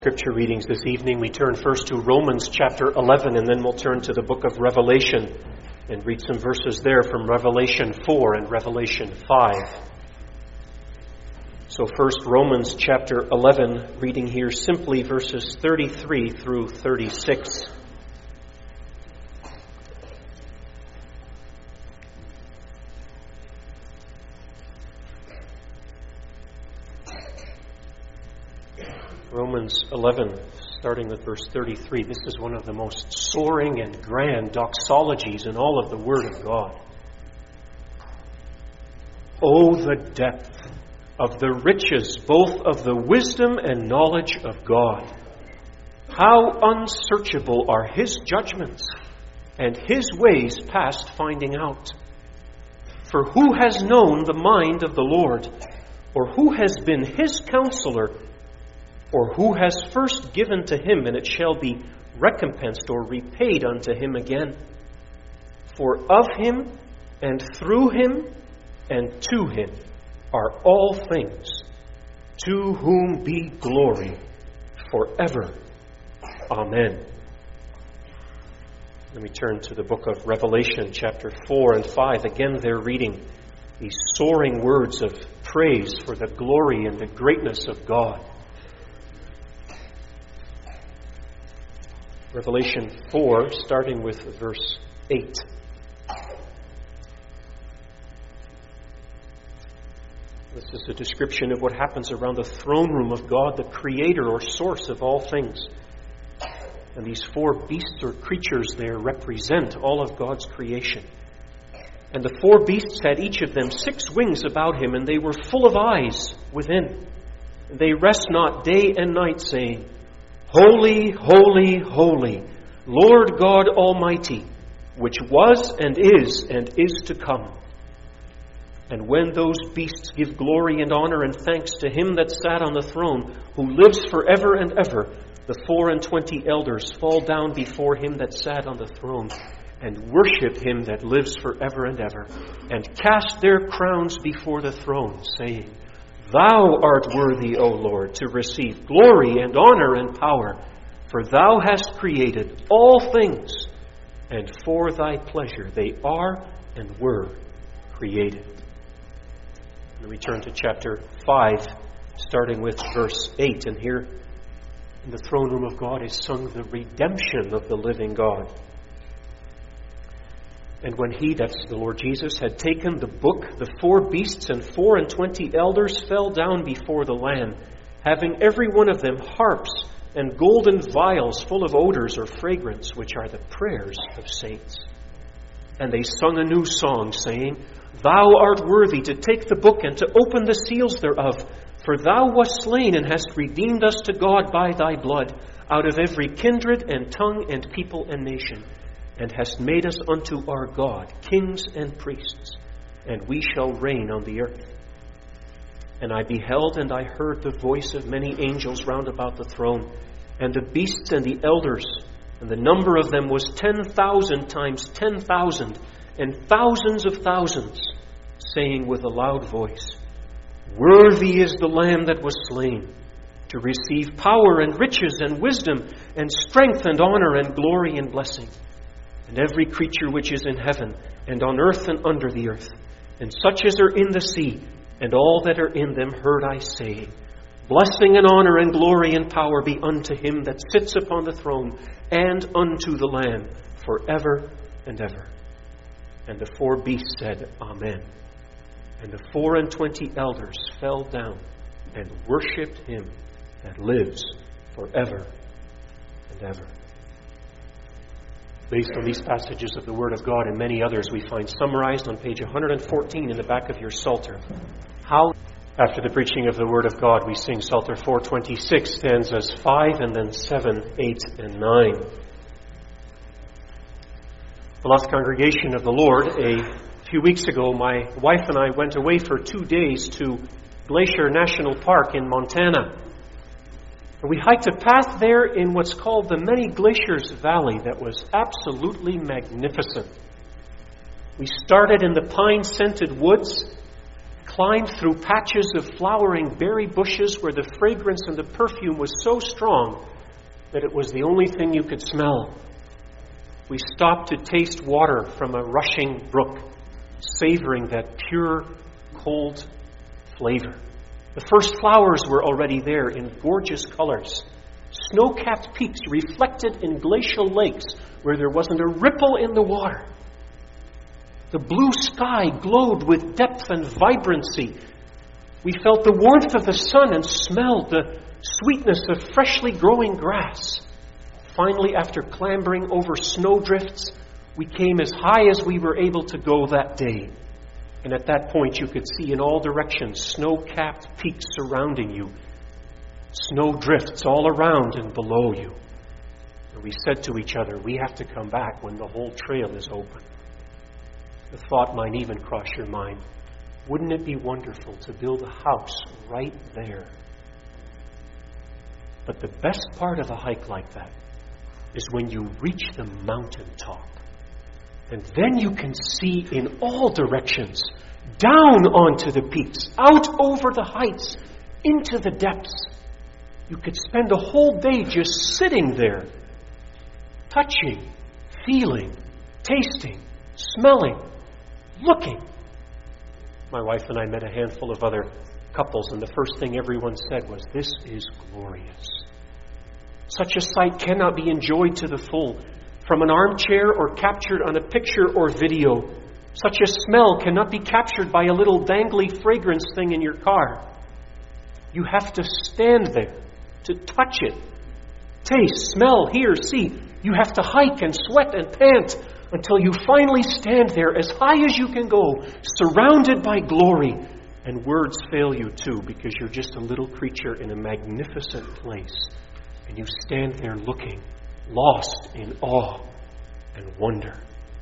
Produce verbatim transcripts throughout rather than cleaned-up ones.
Scripture readings this evening. We turn first to Romans chapter eleven, and then we'll turn to the book of Revelation and read some verses there from Revelation four and Revelation five. So first, Romans chapter eleven, reading here simply verses thirty-three through thirty-six. Romans eleven, starting with verse thirty-three. This is one of the most soaring and grand doxologies in all of the Word of God. Oh, the depth of the riches, both of the wisdom and knowledge of God. How unsearchable are His judgments, and His ways past finding out. For who has known the mind of the Lord, or who has been His counselor, or who has first given to Him, and it shall be recompensed or repaid unto Him again? For of Him, and through Him, and to Him are all things, to whom be glory forever. Amen. Let me turn to the book of Revelation, chapter four and five. Again, they're reading these soaring words of praise for the glory and the greatness of God. Revelation four, starting with verse eight. This is a description of what happens around the throne room of God, the creator or source of all things. And these four beasts or creatures there represent all of God's creation. And the four beasts had each of them six wings about him, and they were full of eyes within. And they rest not day and night, saying, Holy, holy, holy, Lord God Almighty, which was and is and is to come. And when those beasts give glory and honor and thanks to Him that sat on the throne, who lives forever and ever, the four and twenty elders fall down before Him that sat on the throne, and worship Him that lives forever and ever, and cast their crowns before the throne, saying, Thou art worthy, O Lord, to receive glory and honor and power, for Thou hast created all things, and for Thy pleasure they are and were created. And we turn to chapter five, starting with verse eight, and here in the throne room of God is sung the redemption of the living God. And when He, that's the Lord Jesus, had taken the book, the four beasts and four and twenty elders fell down before the Lamb, having every one of them harps and golden vials full of odors or fragrance, which are the prayers of saints. And they sung a new song, saying, Thou art worthy to take the book and to open the seals thereof, for Thou wast slain and hast redeemed us to God by Thy blood, out of every kindred and tongue and people and nation, and hast made us unto our God kings and priests, and we shall reign on the earth. And I beheld, and I heard the voice of many angels round about the throne, and the beasts and the elders, and the number of them was ten thousand times ten thousand, and thousands of thousands, saying with a loud voice, Worthy is the Lamb that was slain, to receive power and riches and wisdom, and strength and honor and glory and blessing. And every creature which is in heaven, and on earth and under the earth, and such as are in the sea, and all that are in them, heard I saying, Blessing and honor and glory and power be unto Him that sits upon the throne, and unto the Lamb, forever and ever. And the four beasts said, Amen. And the four and twenty elders fell down, and worshipped Him that lives forever and ever. Based on these passages of the Word of God and many others, we find summarized on page one hundred fourteen in the back of your Psalter. How, after the preaching of the Word of God, we sing Psalter four twenty-six, stanzas five and then seven, eight, and nine. Beloved congregation of the Lord, a few weeks ago, my wife and I went away for two days to Glacier National Park in Montana. We hiked a path there in what's called the Many Glaciers Valley that was absolutely magnificent. We started in the pine-scented woods, climbed through patches of flowering berry bushes where the fragrance and the perfume was so strong that it was the only thing you could smell. We stopped to taste water from a rushing brook, savoring that pure, cold flavor. The first flowers were already there in gorgeous colors. Snow-capped peaks reflected in glacial lakes where there wasn't a ripple in the water. The blue sky glowed with depth and vibrancy. We felt the warmth of the sun and smelled the sweetness of freshly growing grass. Finally, after clambering over snowdrifts, we came as high as we were able to go that day. And at that point, you could see in all directions snow-capped peaks surrounding you, snowdrifts all around and below you. And we said to each other, we have to come back when the whole trail is open. The thought might even cross your mind, wouldn't it be wonderful to build a house right there? But the best part of a hike like that is when you reach the mountaintop. And then you can see in all directions, down onto the peaks, out over the heights, into the depths. You could spend a whole day just sitting there, touching, feeling, tasting, smelling, looking. My wife and I met a handful of other couples, and the first thing everyone said was, "This is glorious." Such a sight cannot be enjoyed to the full from an armchair or captured on a picture or video. Such a smell cannot be captured by a little dangly fragrance thing in your car. You have to stand there to touch it, taste, smell, hear, see. You have to hike and sweat and pant until you finally stand there as high as you can go, surrounded by glory. And words fail you too, because you're just a little creature in a magnificent place. And you stand there looking, lost in awe and wonder.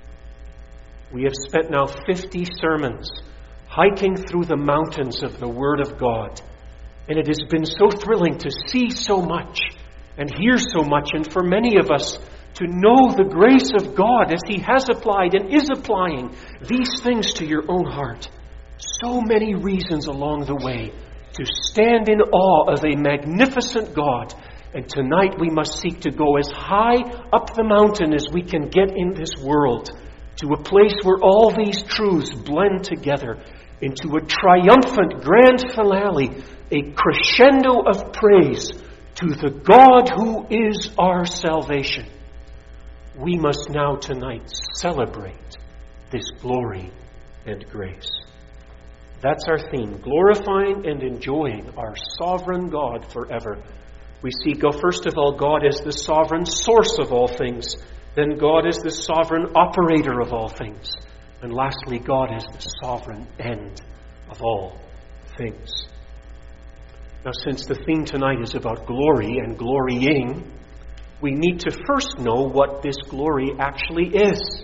We have spent now fifty sermons hiking through the mountains of the Word of God. And it has been so thrilling to see so much and hear so much, and for many of us to know the grace of God as He has applied and is applying these things to your own heart. So many reasons along the way to stand in awe of a magnificent God. And tonight we must seek to go as high up the mountain as we can get in this world, to a place where all these truths blend together into a triumphant grand finale, a crescendo of praise to the God who is our salvation. We must now tonight celebrate this glory and grace. That's our theme, glorifying and enjoying our sovereign God forever. We see, go first of all, God as the sovereign source of all things. Then God is the sovereign operator of all things. And lastly, God is the sovereign end of all things. Now, since the theme tonight is about glory and glorying, we need to first know what this glory actually is.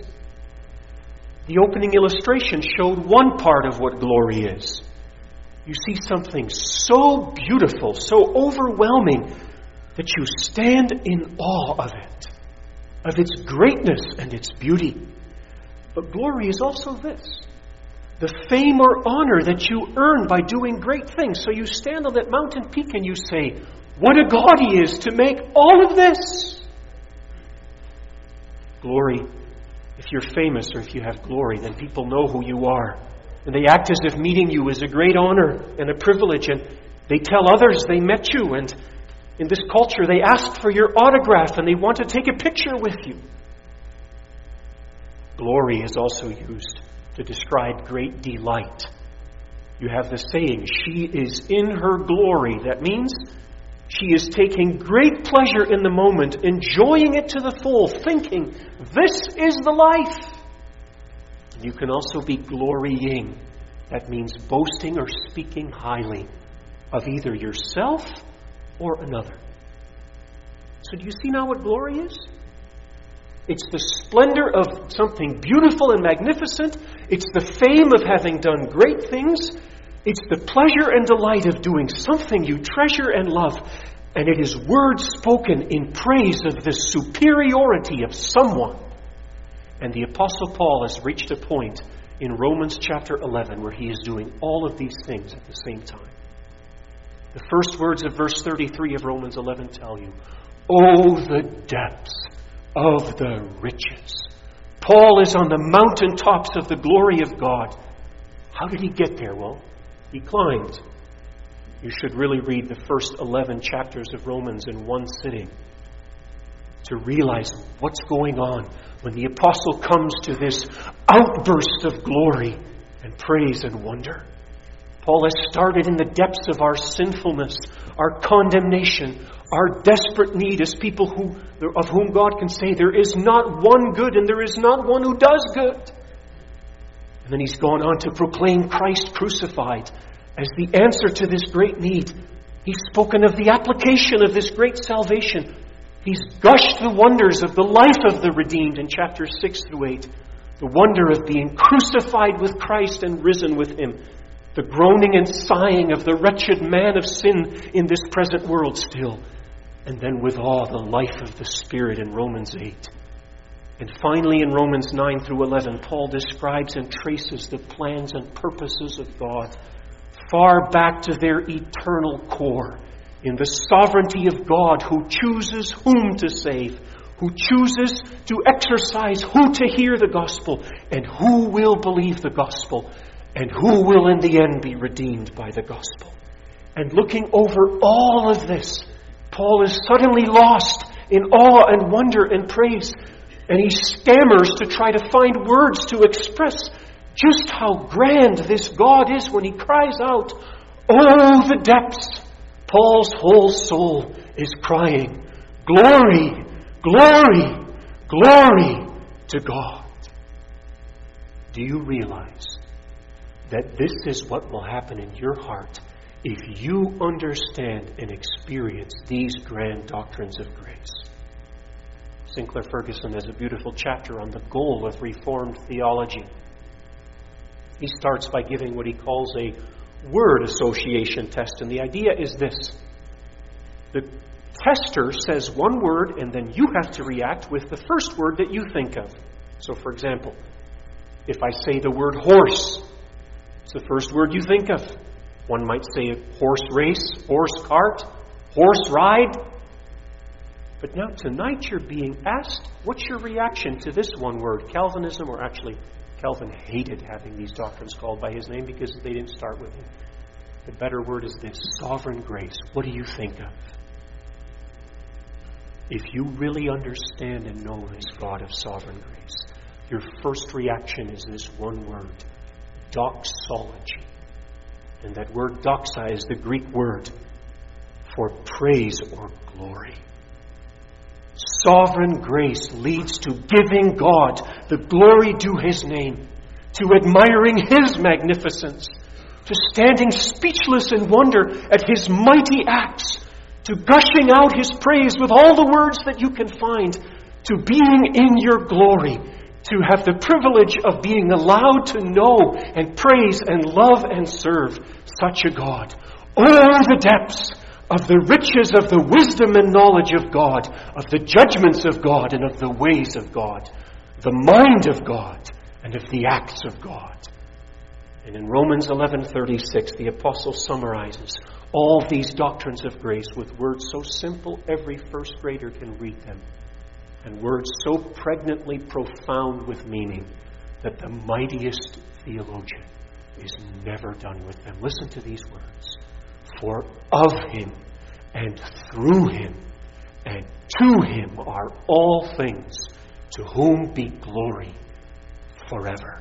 The opening illustration showed one part of what glory is. You see something so beautiful, so overwhelming, that you stand in awe of it, of its greatness and its beauty. But glory is also this, the fame or honor that you earn by doing great things. So you stand on that mountain peak and you say, what a God He is to make all of this. Glory, if you're famous or if you have glory, then people know who you are. And they act as if meeting you is a great honor and a privilege. And they tell others they met you. And in this culture, they ask for your autograph and they want to take a picture with you. Glory is also used to describe great delight. You have the saying, she is in her glory. That means she is taking great pleasure in the moment, enjoying it to the full, thinking, this is the life. You can also be glorying. That means boasting or speaking highly of either yourself or another. So do you see now what glory is? It's the splendor of something beautiful and magnificent. It's the fame of having done great things. It's the pleasure and delight of doing something you treasure and love. And it is words spoken in praise of the superiority of someone. And the Apostle Paul has reached a point in Romans chapter eleven, where he is doing all of these things at the same time. The first words of verse thirty-three of Romans eleven tell you, "Oh, the depths of the riches." Paul is on the mountaintops of the glory of God. How did he get there? Well, he climbed. You should really read the first eleven chapters of Romans in one sitting to realize what's going on when the apostle comes to this outburst of glory and praise and wonder. Paul has started in the depths of our sinfulness, our condemnation, our desperate need as people who, of whom God can say, there is not one good and there is not one who does good. And then he's gone on to proclaim Christ crucified as the answer to this great need. He's spoken of the application of this great salvation. He's gushed the wonders of the life of the redeemed in chapters six through eight. The wonder of being crucified with Christ and risen with Him. The groaning and sighing of the wretched man of sin in this present world still. And then with all the life of the Spirit in Romans eight. And finally in Romans nine through eleven, Paul describes and traces the plans and purposes of God far back to their eternal core, in the sovereignty of God who chooses whom to save, who chooses to exercise who to hear the gospel, and who will believe the gospel, and who will in the end be redeemed by the gospel. And looking over all of this, Paul is suddenly lost in awe and wonder and praise, and he stammers to try to find words to express just how grand this God is when he cries out, "Oh, the depths!" Paul's whole soul is crying, "Glory, glory, glory to God." Do you realize that this is what will happen in your heart if you understand and experience these grand doctrines of grace? Sinclair Ferguson has a beautiful chapter on the goal of Reformed theology. He starts by giving what he calls a word association test, and the idea is this. The tester says one word, and then you have to react with the first word that you think of. So, for example, if I say the word horse, it's the first word you think of. One might say a horse race, horse cart, horse ride. But now tonight you're being asked, what's your reaction to this one word? Calvinism, or actually Calvin hated having these doctrines called by his name because they didn't start with him. The better word is this, sovereign grace. What do you think of? If you really understand and know this God of sovereign grace, your first reaction is this one word, doxology. And that word doxa is the Greek word for praise or glory. Sovereign grace leads to giving God the glory due His name, to admiring His magnificence, to standing speechless in wonder at His mighty acts, to gushing out His praise with all the words that you can find, to being in your glory, to have the privilege of being allowed to know and praise and love and serve such a God. Oh, the depths of the riches of the wisdom and knowledge of God, of the judgments of God and of the ways of God, the mind of God and of the acts of God. And in Romans eleven thirty-six, the apostle summarizes all these doctrines of grace with words so simple every first grader can read them, and words so pregnantly profound with meaning that the mightiest theologian is never done with them. Listen to these words. For of Him, and through Him, and to Him are all things, to whom be glory forever.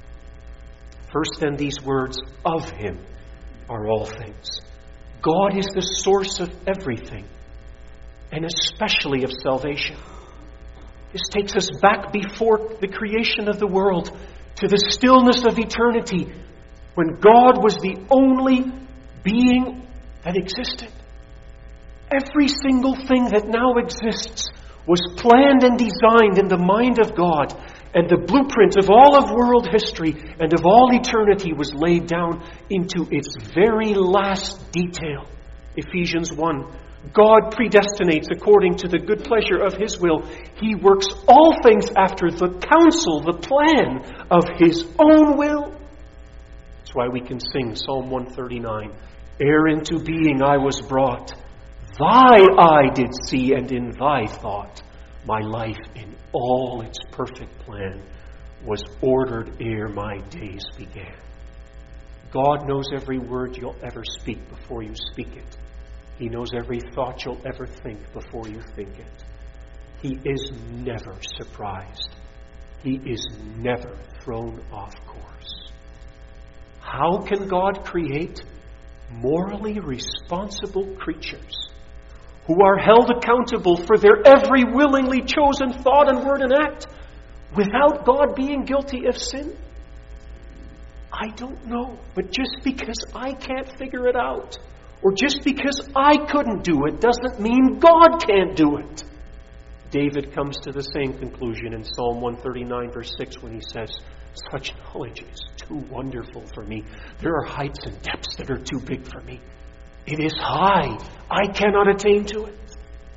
First then, these words, of Him are all things. God is the source of everything, and especially of salvation. This takes us back before the creation of the world to the stillness of eternity, when God was the only being that existed. Every single thing that now exists was planned and designed in the mind of God, and the blueprint of all of world history and of all eternity was laid down into its very last detail. Ephesians one, God predestinates according to the good pleasure of His will. He works all things after the counsel, the plan of His own will. That's why we can sing Psalm one thirty-nine. Ere into being I was brought, Thy eye did see, and in Thy thought my life in all its perfect plan was ordered ere my days began. God knows every word you'll ever speak before you speak it. He knows every thought you'll ever think before you think it. He is never surprised. He is never thrown off course. How can God create morally responsible creatures who are held accountable for their every willingly chosen thought and word and act without God being guilty of sin? I don't know. But just because I can't figure it out, or just because I couldn't do it, doesn't mean God can't do it. David comes to the same conclusion in Psalm one thirty-nine, verse six, when he says, such knowledge is too wonderful for me. There are heights and depths that are too big for me. It is high. I cannot attain to it.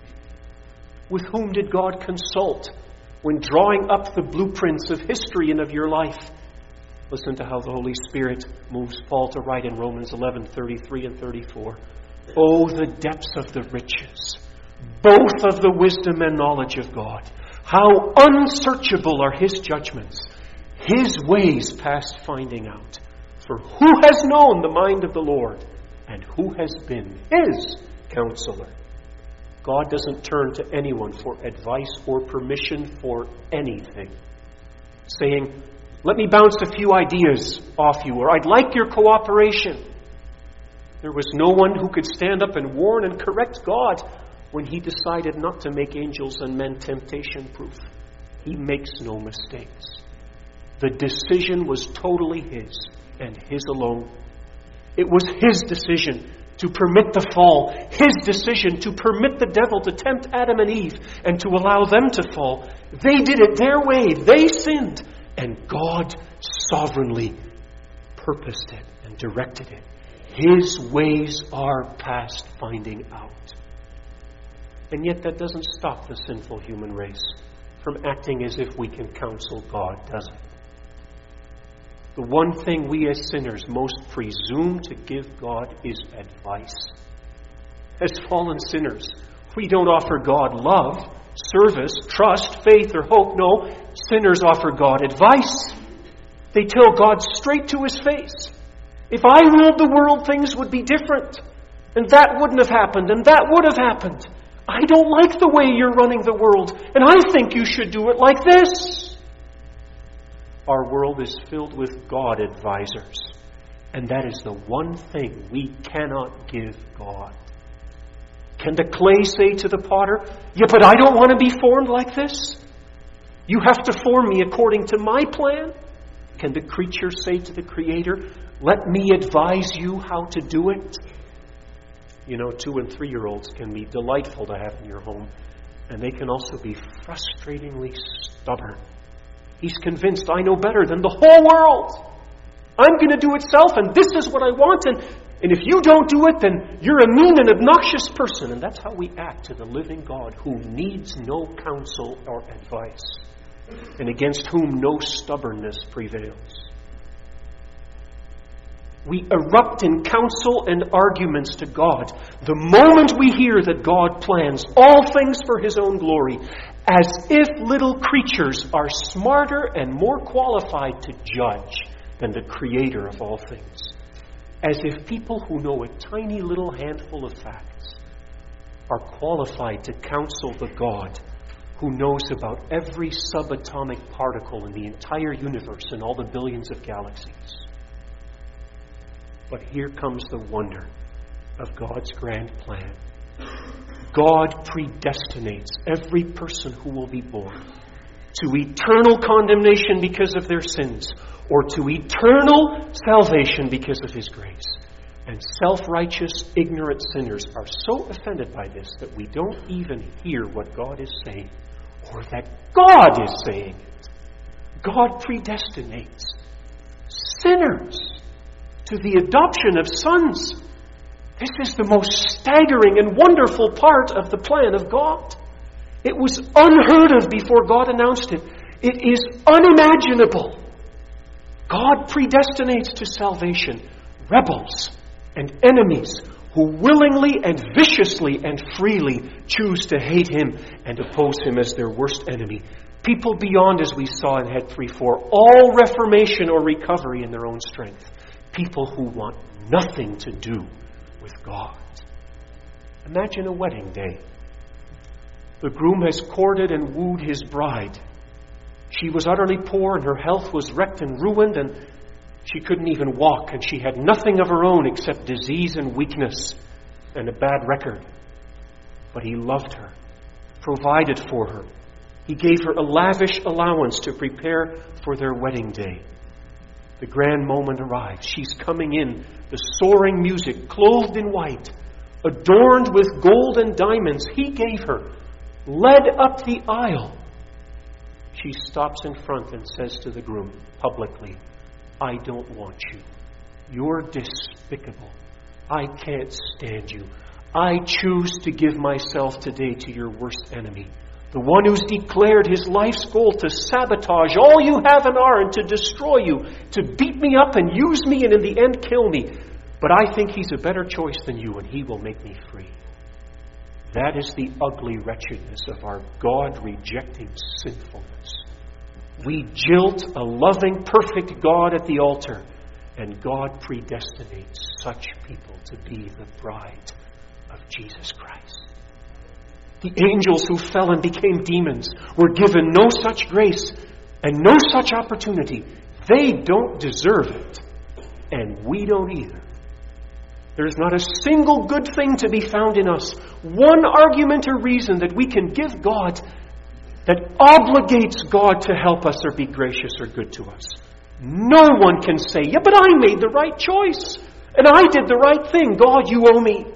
With whom did God consult when drawing up the blueprints of history and of your life? Listen to how the Holy Spirit moves Paul to write in Romans eleven, thirty-three and thirty-four. Oh, the depths of the riches, both of the wisdom and knowledge of God. How unsearchable are His judgments, His ways past finding out. For who has known the mind of the Lord, and who has been His counselor? God doesn't turn to anyone for advice or permission for anything, saying, let me bounce a few ideas off you, or I'd like your cooperation. There was no one who could stand up and warn and correct God when He decided not to make angels and men temptation-proof. He makes no mistakes. The decision was totally His, and His alone. It was His decision to permit the fall, His decision to permit the devil to tempt Adam and Eve and to allow them to fall. They did it their way. They sinned. And God sovereignly purposed it and directed it. His ways are past finding out. And yet that doesn't stop the sinful human race from acting as if we can counsel God, does it? The one thing we as sinners most presume to give God is advice. As fallen sinners, we don't offer God love, service, trust, faith, or hope. No, sinners offer God advice. They tell God straight to His face, if I ruled the world, things would be different. And that wouldn't have happened, and that would have happened. I don't like the way you're running the world, and I think you should do it like this. Our world is filled with God advisors, and that is the one thing we cannot give God. Can the clay say to the potter, yeah, but I don't want to be formed like this? You have to form me according to my plan? Can the creature say to the Creator, let me advise you how to do it? You know, two and three-year-olds can be delightful to have in your home, and they can also be frustratingly stubborn. He's convinced, I know better than the whole world. I'm going to do it self, and this is what I want, and, and if you don't do it, then you're a mean and obnoxious person. And that's how we act to the living God, who needs no counsel or advice, and against whom no stubbornness prevails. We erupt in counsel and arguments to God the moment we hear that God plans all things for His own glory, as if little creatures are smarter and more qualified to judge than the Creator of all things. As if people who know a tiny little handful of facts are qualified to counsel the God who knows about every subatomic particle in the entire universe and all the billions of galaxies. But here comes the wonder of God's grand plan. God predestinates every person who will be born to eternal condemnation because of their sins, or to eternal salvation because of His grace. And self-righteous, ignorant sinners are so offended by this that we don't even hear what God is saying, or that God is saying it. God predestinates sinners to the adoption of sons This is the most staggering and wonderful part of the plan of God. It was unheard of before God announced it. It is unimaginable. God predestinates to salvation rebels and enemies who willingly and viciously and freely choose to hate Him and oppose Him as their worst enemy. People beyond, as we saw in Head three four, all reformation or recovery in their own strength. People who want nothing to do with God. Imagine a wedding day. The groom has courted and wooed his bride. She was utterly poor and her health was wrecked and ruined, and she couldn't even walk, and she had nothing of her own except disease and weakness and a bad record. But he loved her, provided for her. He gave her a lavish allowance to prepare for their wedding day. The grand moment arrives. She's coming in, the soaring music, clothed in white, adorned with gold and diamonds he gave her, led up the aisle. She stops in front and says to the groom publicly, I don't want you. You're despicable. I can't stand you. I choose to give myself today to your worst enemy, the one who's declared his life's goal to sabotage all you have and are and to destroy you, to beat me up and use me and in the end kill me. But I think he's a better choice than you and he will make me free. That is the ugly wretchedness of our God-rejecting sinfulness. We jilt a loving, perfect God at the altar, and God predestinates such people to be the bride of Jesus Christ. The angels who fell and became demons were given no such grace and no such opportunity. They don't deserve it, and we don't either. There is not a single good thing to be found in us, one argument or reason that we can give God that obligates God to help us or be gracious or good to us. No one can say, yeah, but I made the right choice, and I did the right thing. God, you owe me.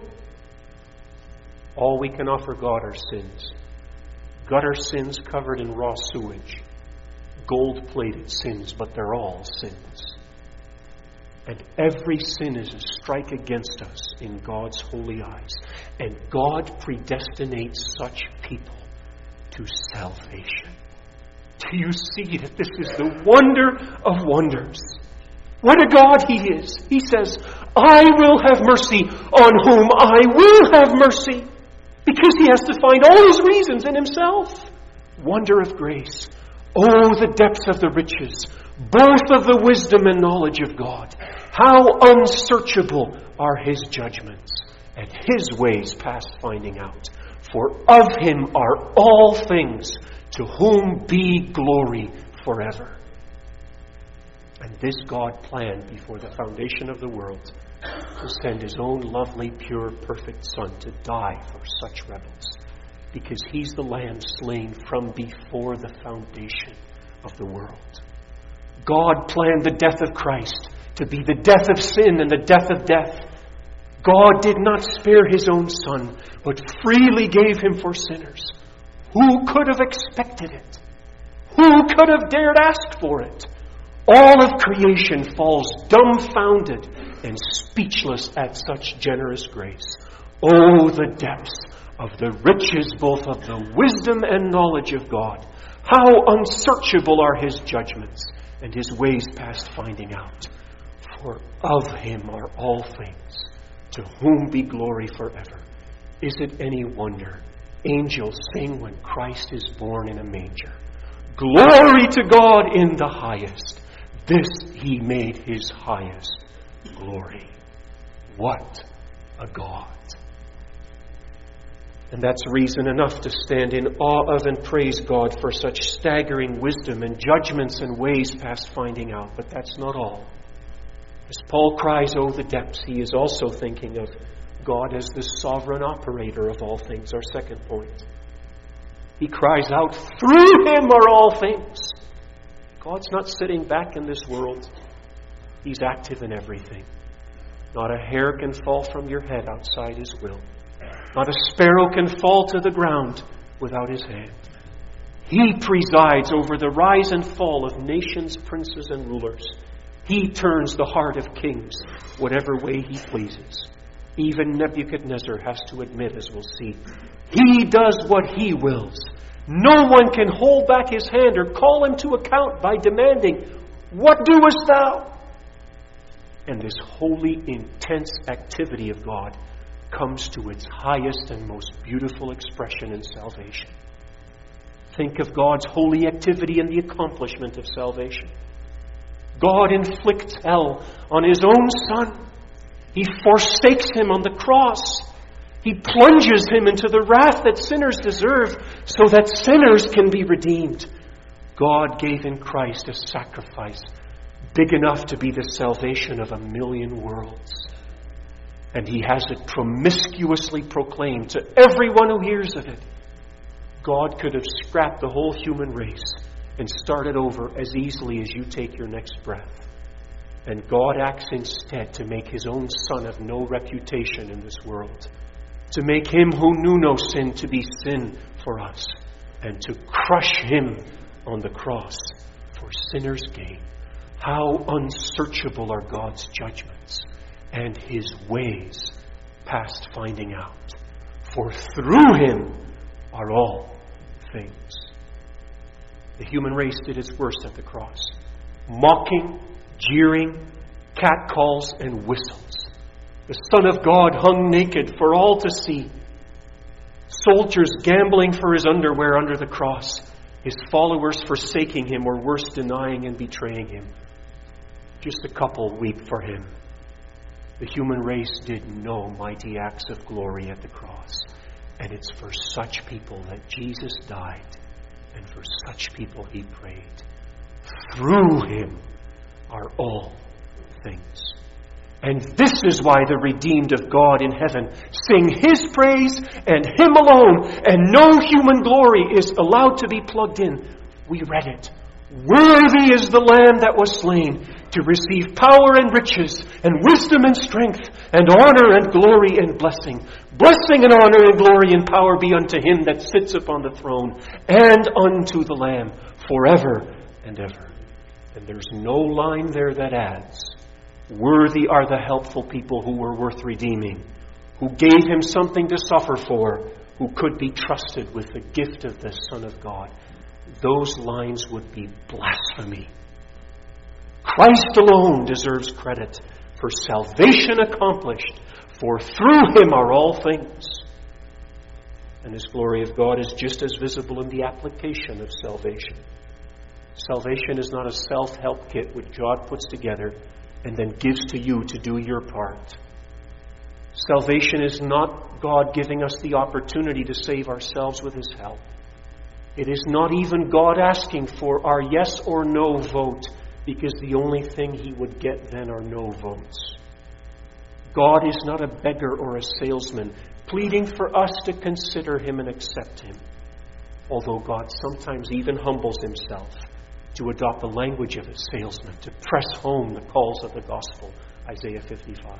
All we can offer God are sins. Gutter sins covered in raw sewage. Gold-plated sins, but they're all sins. And every sin is a strike against us in God's holy eyes. And God predestinates such people to salvation. Do you see that this is the wonder of wonders? What a God He is. He says, I will have mercy on whom I will have mercy. Because He has to find all His reasons in Himself. Wonder of grace. Oh, the depths of the riches, both of the wisdom and knowledge of God. How unsearchable are His judgments, and His ways past finding out. For of Him are all things, to whom be glory forever. And this God planned before the foundation of the world to send His own lovely, pure, perfect Son to die for such rebels, because He's the Lamb slain from before the foundation of the world. God planned the death of Christ to be the death of sin and the death of death. God did not spare His own Son, but freely gave Him for sinners. Who could have expected it? Who could have dared ask for it? All of creation falls dumbfounded and speechless at such generous grace. Oh, the depths of the riches both of the wisdom and knowledge of God. How unsearchable are His judgments and His ways past finding out. For of Him are all things, to whom be glory forever. Is it any wonder angels sing when Christ is born in a manger? Glory to God in the highest. This He made His highest glory. What a God. And that's reason enough to stand in awe of and praise God for such staggering wisdom and judgments and ways past finding out. But that's not all. As Paul cries, oh, the depths, he is also thinking of God as the sovereign operator of all things, our second point. He cries out, through Him are all things. God's not sitting back in this world. He's active in everything. Not a hair can fall from your head outside His will. Not a sparrow can fall to the ground without His hand. He presides over the rise and fall of nations, princes, and rulers. He turns the heart of kings whatever way He pleases. Even Nebuchadnezzar has to admit, as we'll see, he does what he wills. No one can hold back his hand or call him to account by demanding, "What doest thou?" And this holy, intense activity of God comes to its highest and most beautiful expression in salvation. Think of God's holy activity in the accomplishment of salvation. God inflicts hell on His own Son. He forsakes Him on the cross. He plunges Him into the wrath that sinners deserve so that sinners can be redeemed. God gave in Christ a sacrifice big enough to be the salvation of a million worlds. And He has it promiscuously proclaimed to everyone who hears of it. God could have scrapped the whole human race and started over as easily as you take your next breath. And God acts instead to make His own Son of no reputation in this world, to make Him who knew no sin to be sin for us, and to crush Him on the cross for sinners' gain. How unsearchable are God's judgments, and His ways past finding out. For through Him are all things. The human race did its worst at the cross. Mocking, jeering, catcalls, and whistles. The Son of God hung naked for all to see. Soldiers gambling for His underwear under the cross. His followers forsaking Him, or worse, denying and betraying Him. Just a couple weep for Him. The human race did no mighty acts of glory at the cross. And it's for such people that Jesus died. And for such people He prayed. Through Him are all things. And this is why the redeemed of God in heaven sing His praise and Him alone, and no human glory is allowed to be plugged in. We read it. Worthy is the Lamb that was slain to receive power and riches and wisdom and strength and honor and glory and blessing. Blessing and honor and glory and power be unto Him that sits upon the throne and unto the Lamb forever and ever. And there's no line there that adds, worthy are the helpful people who were worth redeeming, who gave Him something to suffer for, who could be trusted with the gift of the Son of God. Those lines would be blasphemy. Christ alone deserves credit for salvation accomplished, for through Him are all things. And this glory of God is just as visible in the application of salvation. Salvation is not a self-help kit which God puts together and then gives to you to do your part. Salvation is not God giving us the opportunity to save ourselves with His help. It is not even God asking for our yes or no vote, because the only thing He would get then are no votes. God is not a beggar or a salesman pleading for us to consider Him and accept Him. Although God sometimes even humbles Himself to adopt the language of a salesman, to press home the calls of the gospel, Isaiah fifty-five.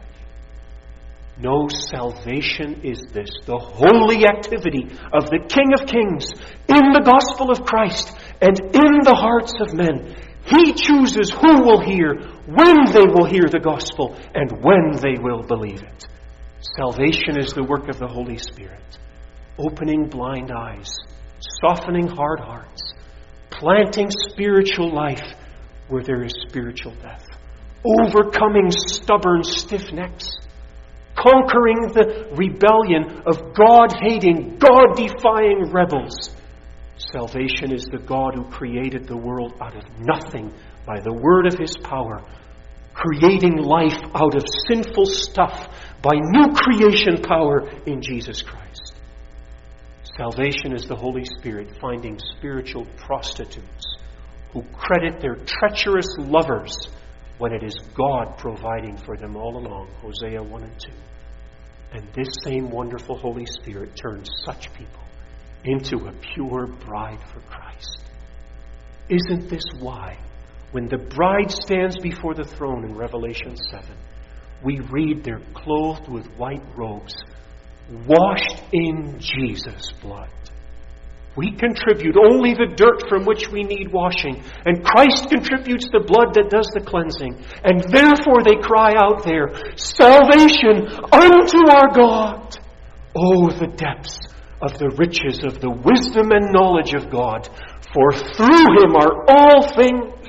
No, salvation is this, the holy activity of the King of Kings in the gospel of Christ and in the hearts of men. He chooses who will hear, when they will hear the gospel, and when they will believe it. Salvation is the work of the Holy Spirit, opening blind eyes, softening hard hearts, planting spiritual life where there is spiritual death, overcoming stubborn stiff necks, conquering the rebellion of God-hating, God-defying rebels. Salvation is the God who created the world out of nothing by the word of His power, creating life out of sinful stuff by new creation power in Jesus Christ. Salvation is the Holy Spirit finding spiritual prostitutes who credit their treacherous lovers when it is God providing for them all along, Hosea one and two. And this same wonderful Holy Spirit turns such people into a pure bride for Christ. Isn't this why, when the bride stands before the throne in Revelation seven, we read they're clothed with white robes, washed in Jesus' blood? We contribute only the dirt from which we need washing, and Christ contributes the blood that does the cleansing. And therefore they cry out there, salvation unto our God. Oh, the depths of the riches of the wisdom and knowledge of God, for through Him are all things.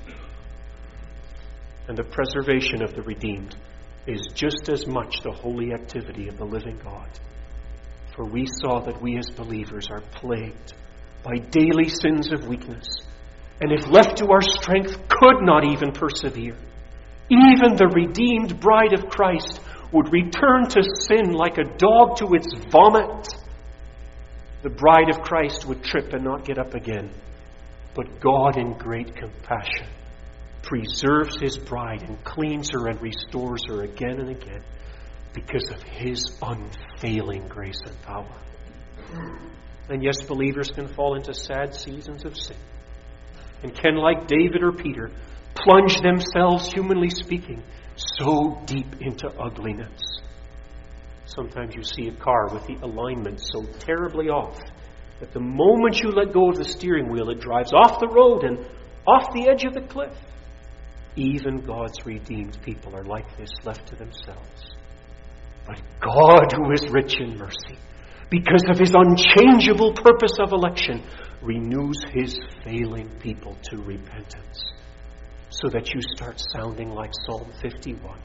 And the preservation of the redeemed is just as much the holy activity of the living God. For we saw that we as believers are plagued by daily sins of weakness, and if left to our strength, could not even persevere. Even the redeemed bride of Christ would return to sin like a dog to its vomit. The bride of Christ would trip and not get up again. But God, in great compassion, preserves His bride and cleans her and restores her again and again, because of His unfailing grace and power. And yes, believers can fall into sad seasons of sin, and can, like David or Peter, plunge themselves, humanly speaking, so deep into ugliness. Sometimes you see a car with the alignment so terribly off that the moment you let go of the steering wheel, it drives off the road and off the edge of the cliff. Even God's redeemed people are like this, left to themselves. But God, who is rich in mercy, because of His unchangeable purpose of election, renews His failing people to repentance, so that you start sounding like Psalm fifty-one.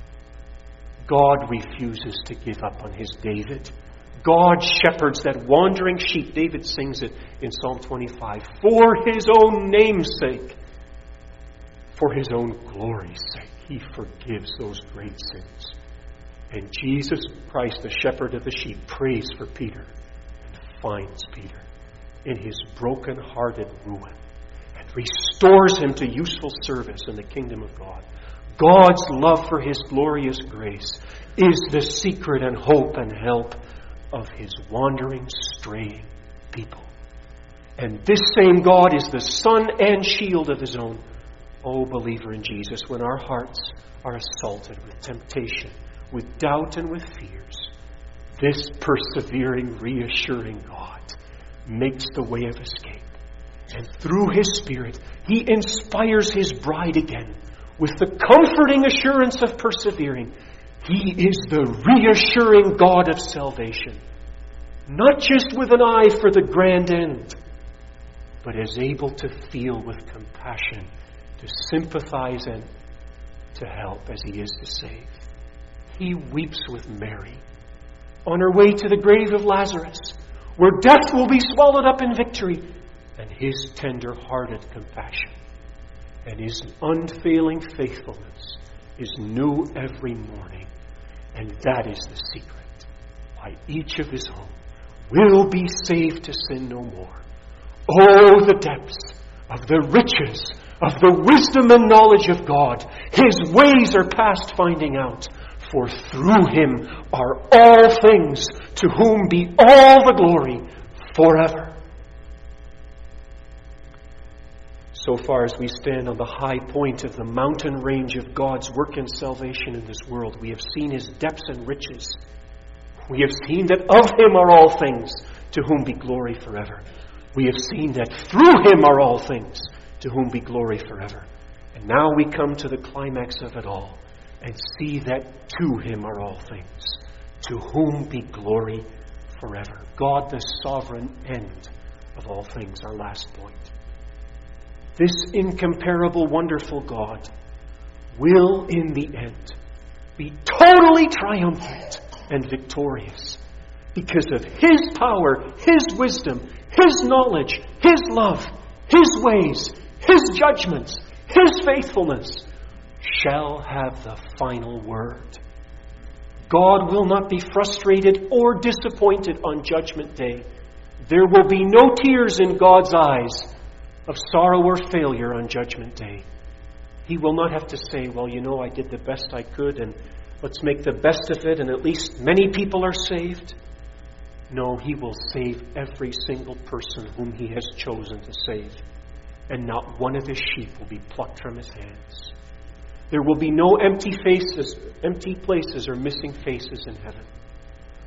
God refuses to give up on His David. God shepherds that wandering sheep. David sings it in Psalm twenty-five. For His own name's sake, for His own glory's sake, He forgives those great sins. And Jesus Christ, the shepherd of the sheep, prays for Peter and finds Peter in his broken-hearted ruin and restores him to useful service in the kingdom of God. God's love for His glorious grace is the secret and hope and help of His wandering, straying people. And this same God is the sun and shield of His own. Oh, believer in Jesus, when our hearts are assaulted with temptation, with doubt and with fears, this persevering, reassuring God makes the way of escape. And through His Spirit, He inspires His bride again with the comforting assurance of persevering. He is the reassuring God of salvation, not just with an eye for the grand end, but is able to feel with compassion, to sympathize and to help as He is to save. He weeps with Mary on her way to the grave of Lazarus, where death will be swallowed up in victory, and His tender-hearted compassion and His unfailing faithfulness is new every morning. And that is the secret why each of His own will be saved to sin no more. Oh, the depths of the riches of the wisdom and knowledge of God! His ways are past finding out. For through Him are all things, to whom be all the glory forever. So far as we stand on the high point of the mountain range of God's work and salvation in this world, we have seen His depths and riches. We have seen that of Him are all things, to whom be glory forever. We have seen that through Him are all things, to whom be glory forever. And now we come to the climax of it all, and see that to Him are all things, to whom be glory forever. God, the sovereign end of all things, our last point. This incomparable, wonderful God will, in the end, be totally triumphant and victorious because of His power, His wisdom, His knowledge, His love, His ways, His judgments, His faithfulness shall have the final word. God will not be frustrated or disappointed on Judgment Day. There will be no tears in God's eyes of sorrow or failure on Judgment Day. He will not have to say, well, you know, I did the best I could, and let's make the best of it, and at least many people are saved. No, He will save every single person whom He has chosen to save, and not one of His sheep will be plucked from His hands. There will be no empty faces, empty places or missing faces in heaven.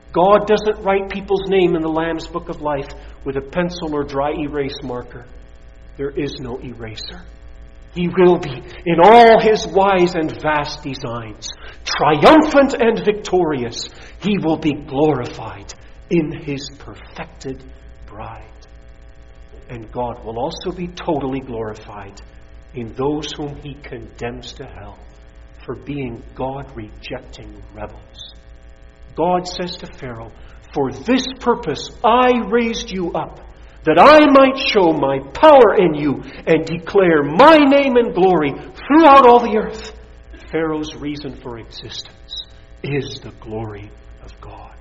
God doesn't write people's name in the Lamb's Book of Life with a pencil or dry erase marker. There is no eraser. He will be, in all His wise and vast designs, triumphant and victorious. He will be glorified in His perfected bride. And God will also be totally glorified in those whom He condemns to hell for being God-rejecting rebels. God says to Pharaoh, "For this purpose I raised you up, that I might show my power in you and declare my name and glory throughout all the earth." Pharaoh's reason for existence is the glory of God.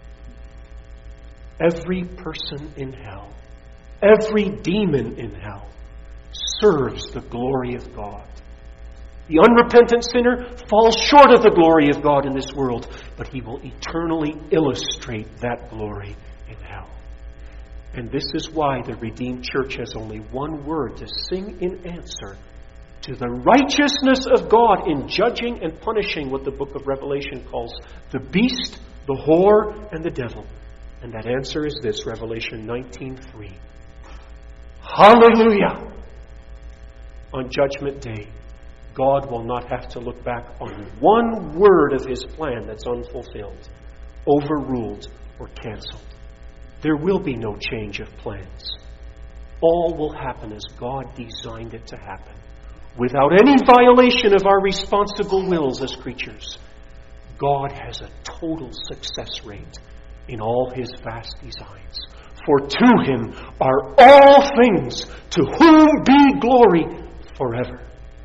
Every person in hell, every demon in hell, serves the glory of God. The unrepentant sinner falls short of the glory of God in this world, but he will eternally illustrate that glory in hell. And this is why the redeemed church has only one word to sing in answer to the righteousness of God in judging and punishing what the book of Revelation calls the beast, the whore, and the devil. And that answer is this, Revelation nineteen three. Hallelujah! On Judgment Day, God will not have to look back on one word of His plan that's unfulfilled, overruled, or canceled. There will be no change of plans. All will happen as God designed it to happen, without any violation of our responsible wills as creatures. God has a total success rate in all His vast designs. For to Him are all things, to whom be glory forever.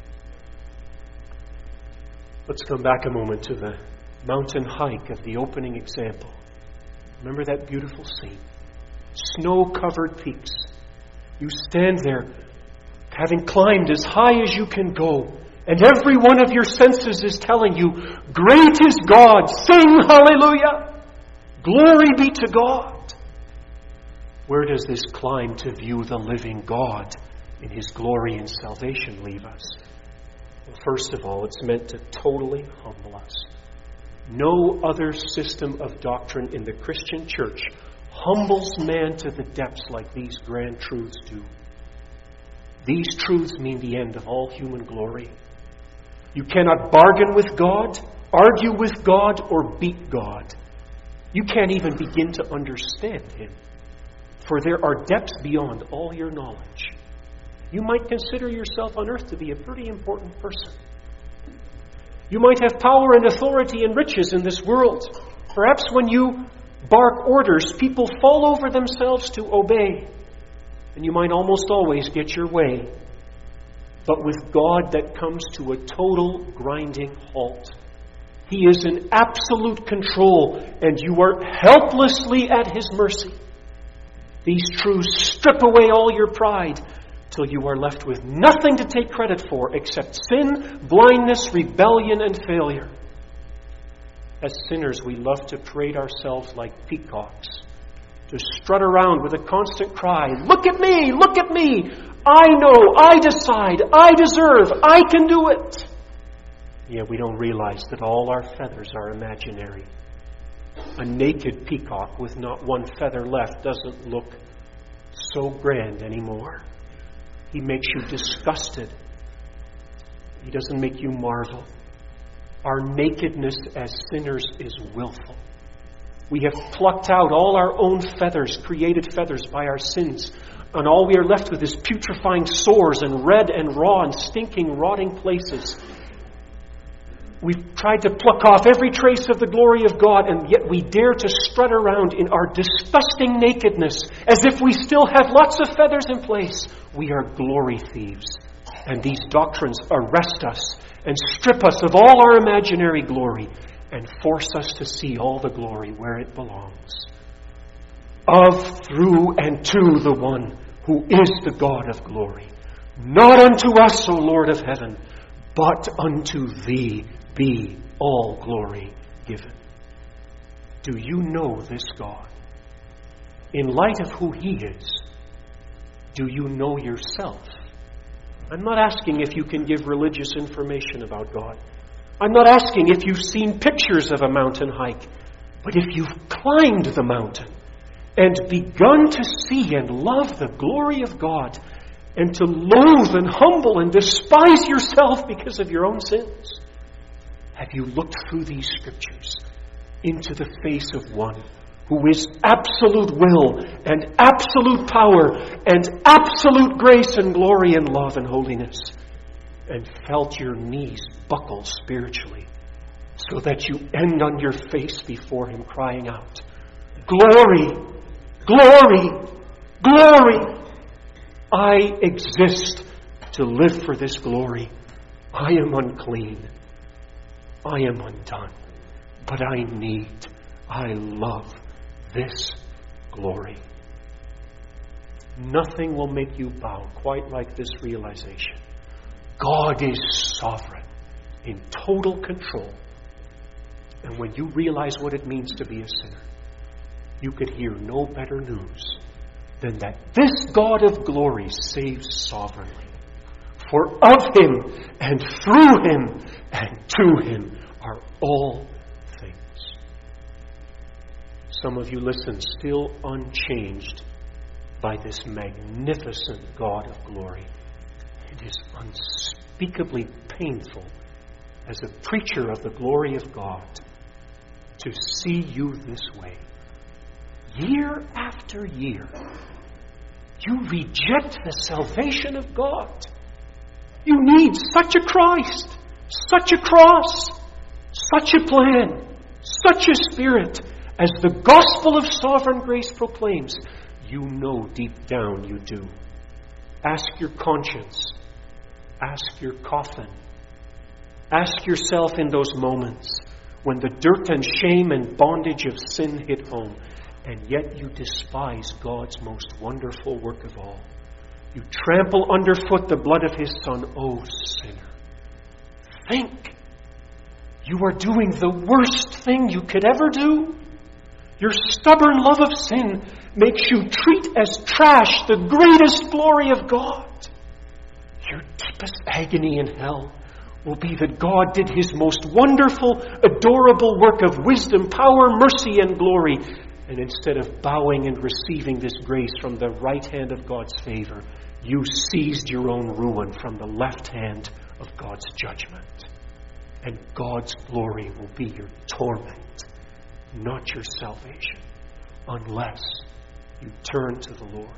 Let's come back a moment to the mountain hike of the opening example. Remember that beautiful scene? Snow-covered peaks. You stand there, having climbed as high as you can go, and every one of your senses is telling you, "Great is God! Sing hallelujah! Glory be to God!" Where does this climb to view the living God in His glory and salvation leave us? Well, first of all, it's meant to totally humble us. No other system of doctrine in the Christian church humbles man to the depths like these grand truths do. These truths mean the end of all human glory. You cannot bargain with God, argue with God, or beat God. You can't even begin to understand Him, for there are depths beyond all your knowledge. You might consider yourself on earth to be a pretty important person. You might have power and authority and riches in this world. Perhaps when you bark orders, people fall over themselves to obey. And you might almost always get your way. But with God, that comes to a total grinding halt. He is in absolute control, and you are helplessly at His mercy. These truths strip away all your pride till you are left with nothing to take credit for except sin, blindness, rebellion, and failure. As sinners, we love to parade ourselves like peacocks, to strut around with a constant cry, "Look at me! Look at me! I know! I decide! I deserve! I can do it!" Yet we don't realize that all our feathers are imaginary. A naked peacock with not one feather left doesn't look so grand anymore. He makes you disgusted. He doesn't make you marvel. Our nakedness as sinners is willful. We have plucked out all our own feathers, created feathers by our sins, and all we are left with is putrefying sores and red and raw and stinking, rotting places. We've tried to pluck off every trace of the glory of God, and yet we dare to strut around in our disgusting nakedness as if we still have lots of feathers in place. We are glory thieves, and these doctrines arrest us and strip us of all our imaginary glory and force us to see all the glory where it belongs. Of, through, and to the one who is the God of glory. Not unto us, O Lord of heaven, but unto Thee be all glory given. Do you know this God? In light of who He is, do you know yourself? I'm not asking if you can give religious information about God. I'm not asking if you've seen pictures of a mountain hike. But if you've climbed the mountain and begun to see and love the glory of God, and to loathe and humble and despise yourself because of your own sins, have you looked through these scriptures into the face of one who is absolute will and absolute power and absolute grace and glory and love and holiness, and felt your knees buckle spiritually so that you end on your face before Him crying out, "Glory! Glory! Glory! I exist to live for this glory. I am unclean. I am undone. But I need, I love this glory." Nothing will make you bow quite like this realization. God is sovereign, in total control. And when you realize what it means to be a sinner, you could hear no better news than that this God of glory saves sovereignly. For of Him, and through Him, and to Him are all things. Some of you listen still unchanged by this magnificent God of glory. It is unspeakably painful as a preacher of the glory of God to see you this way. Year after year, you reject the salvation of God. You need such a Christ, such a cross, such a plan, such a Spirit as the gospel of sovereign grace proclaims. You know deep down you do. Ask your conscience. Ask your coffin. Ask yourself in those moments when the dirt and shame and bondage of sin hit home, and yet you despise God's most wonderful work of all. You trample underfoot the blood of His Son. Oh, sinner, think. You are doing the worst thing you could ever do. Your stubborn love of sin makes you treat as trash the greatest glory of God. Your deepest agony in hell will be that God did His most wonderful, adorable work of wisdom, power, mercy, and glory. And instead of bowing and receiving this grace from the right hand of God's favor, you seized your own ruin from the left hand of God's judgment. And God's glory will be your torment, not your salvation, unless you turn to the Lord.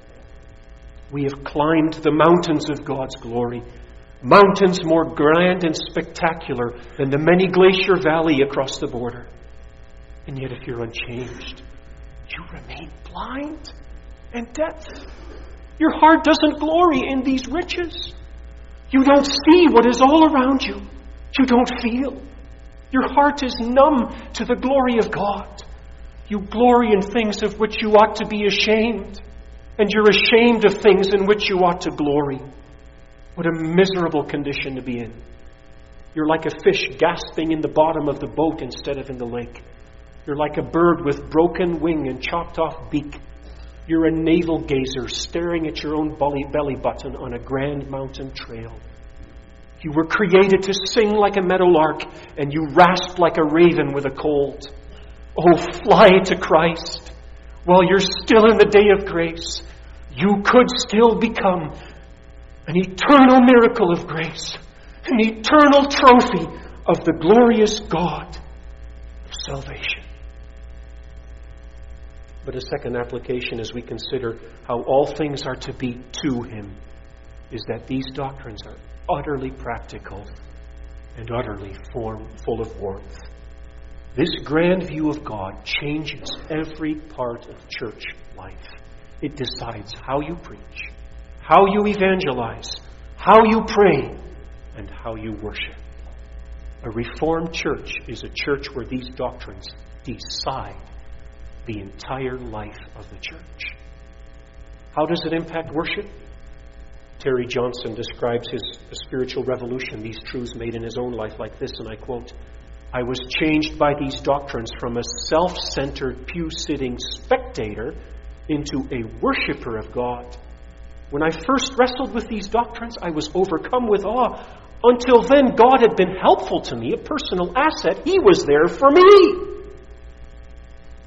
We have climbed the mountains of God's glory, mountains more grand and spectacular than the many glacier valley across the border. And yet if you're unchanged, you remain blind and deaf. Your heart doesn't glory in these riches. You don't see what is all around you. You don't feel. Your heart is numb to the glory of God. You glory in things of which you ought to be ashamed. And you're ashamed of things in which you ought to glory. What a miserable condition to be in. You're like a fish gasping in the bottom of the boat instead of in the lake. You're like a bird with broken wing and chopped off beak. You're a navel gazer staring at your own belly button on a grand mountain trail. You were created to sing like a meadowlark, and you rasp like a raven with a cold. Oh, fly to Christ. While you're still in the day of grace, you could still become an eternal miracle of grace, an eternal trophy of the glorious God of salvation. But a second application as we consider how all things are to be to Him is that these doctrines are utterly practical and utterly form, full of warmth. This grand view of God changes every part of church life. It decides how you preach, how you evangelize, how you pray, and how you worship. A Reformed church is a church where these doctrines decide the entire life of the church. How does it impact worship? Terry Johnson describes his spiritual revolution these truths made in his own life like this, and I quote, "I was changed by these doctrines from a self-centered, pew-sitting spectator into a worshiper of God. When I first wrestled with these doctrines, I was overcome with awe. Until then, God had been helpful to me, a personal asset. He was there for me.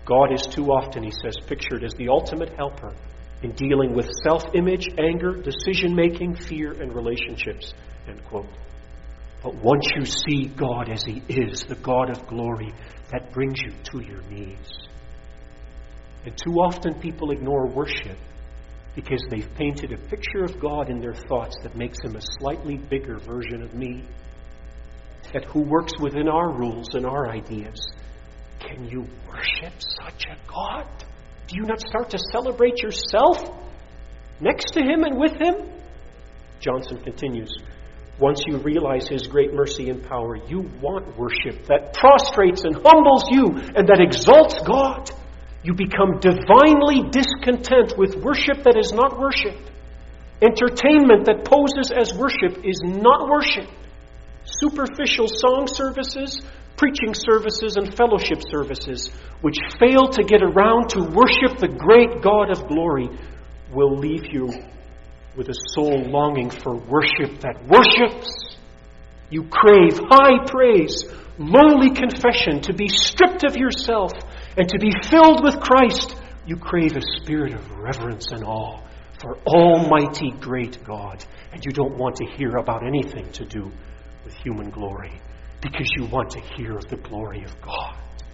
God is too often, he says, pictured as the ultimate helper in dealing with self-image, anger, decision-making, fear, and relationships, end quote. But once you see God as he is, the God of glory, that brings you to your knees. And too often people ignore worship because they've painted a picture of God in their thoughts that makes him a slightly bigger version of me, that who works within our rules and our ideas. Can you worship such a God? Do you not start to celebrate yourself next to him and with him? Johnson continues, once you realize his great mercy and power, you want worship that prostrates and humbles you and that exalts God. You become divinely discontent with worship that is not worship. Entertainment that poses as worship is not worship. Superficial song services, preaching services, and fellowship services, which fail to get around to worship the great God of glory, will leave you with a soul longing for worship that worships. You crave high praise, lowly confession, to be stripped of yourself and to be filled with Christ. You crave a spirit of reverence and awe for Almighty great God. And you don't want to hear about anything to do with human glory because you want to hear of the glory of God.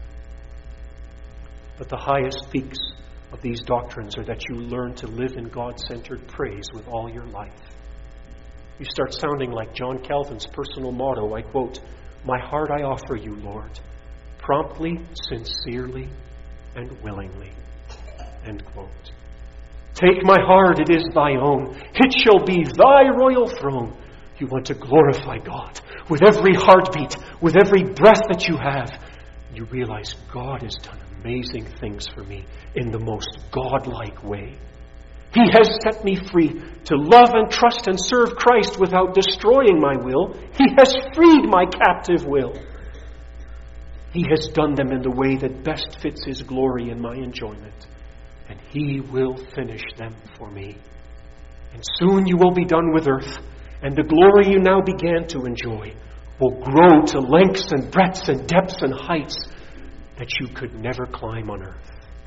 But the highest peaks of these doctrines are that you learn to live in God-centered praise with all your life. You start sounding like John Calvin's personal motto. I quote, "My heart I offer you, Lord, promptly, sincerely, and willingly." End quote. Take my heart, it is thy own. It shall be thy royal throne. You want to glorify God with every heartbeat, with every breath that you have. You realize God has done amazing things for me in the most God-like way. He has set me free to love and trust and serve Christ without destroying my will. He has freed my captive will. He has done them in the way that best fits his glory and my enjoyment. And he will finish them for me. And soon you will be done with earth, and the glory you now began to enjoy will grow to lengths and breadths and depths and heights that you could never climb on earth.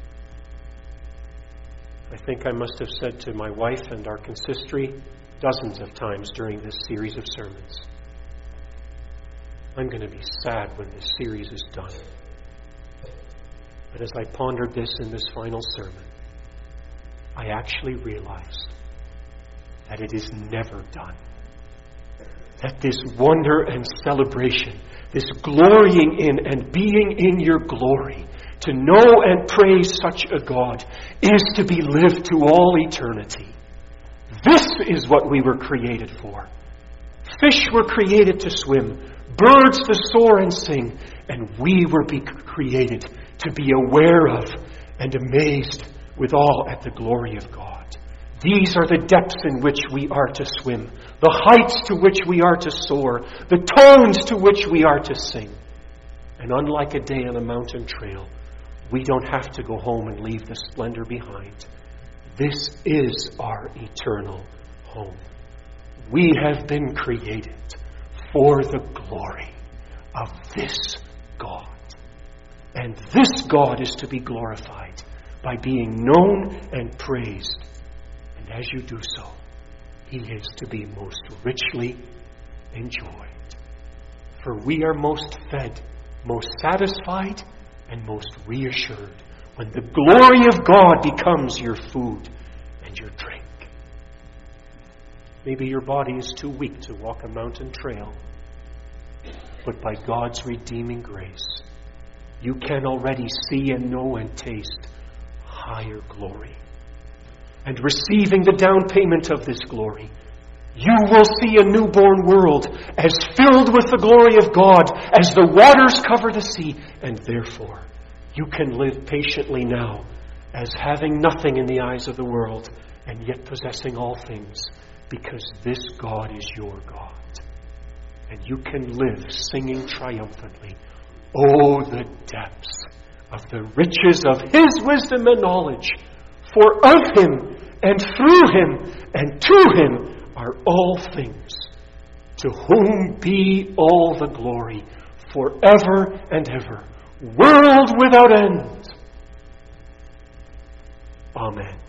I think I must have said to my wife and our consistory dozens of times during this series of sermons, I'm going to be sad when this series is done. But as I pondered this in this final sermon, I actually realized that it is never done. That this wonder and celebration, this glorying in and being in your glory, to know and praise such a God, is to be lived to all eternity. This is what we were created for. Fish were created to swim, birds to soar and sing, and we were be created to be aware of and amazed with awe at the glory of God. These are the depths in which we are to swim, the heights to which we are to soar, the tones to which we are to sing. And unlike a day on a mountain trail, we don't have to go home and leave the splendor behind. This is our eternal home. We have been created for the glory of this God. And this God is to be glorified by being known and praised. And as you do so, he is to be most richly enjoyed. For we are most fed, most satisfied, and most reassured when the glory of God becomes your food and your drink. Maybe your body is too weak to walk a mountain trail, but by God's redeeming grace, you can already see and know and taste higher glory. And receiving the down payment of this glory, you will see a newborn world as filled with the glory of God as the waters cover the sea. And therefore, you can live patiently now as having nothing in the eyes of the world and yet possessing all things, because this God is your God. And you can live singing triumphantly, "Oh, the depths of the riches of his wisdom and knowledge, for of him and through him and to him are all things, to whom be all the glory forever and ever, world without end. Amen.